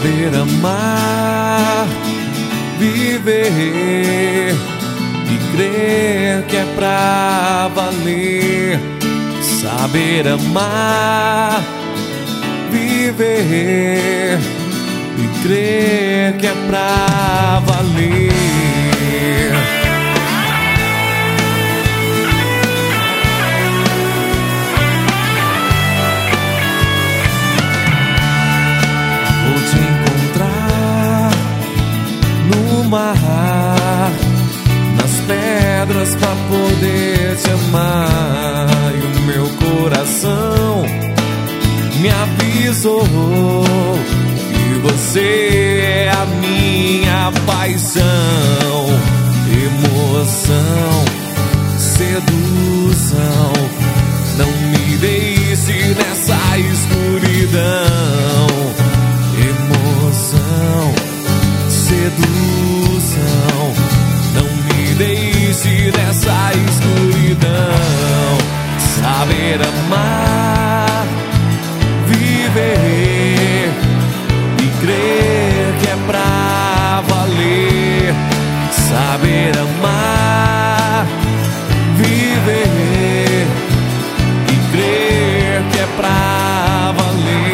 Saber amar, viver e crer que é pra valer. Saber amar, viver e crer que é pra valer. Vou te encontrar no mar, nas pedras pra poder te amar. E o meu coração me avisou que você é a minha paixão, emoção, sedução. Não me deixe nessa escuridão. Emoção, sedução. Não me deixe nessa escuridão. Saber amar, viver e crer que é pra valer. Saber amar, viver e crer que é pra valer.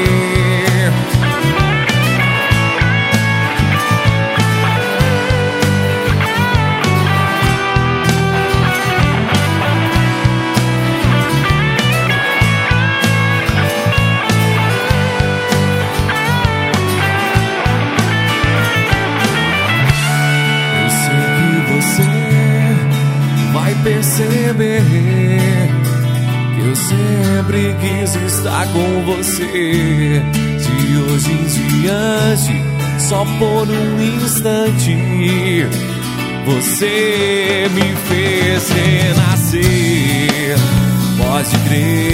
Perceber que eu sempre quis estar com você. De hoje em diante, só por um instante, você me fez renascer. Pode crer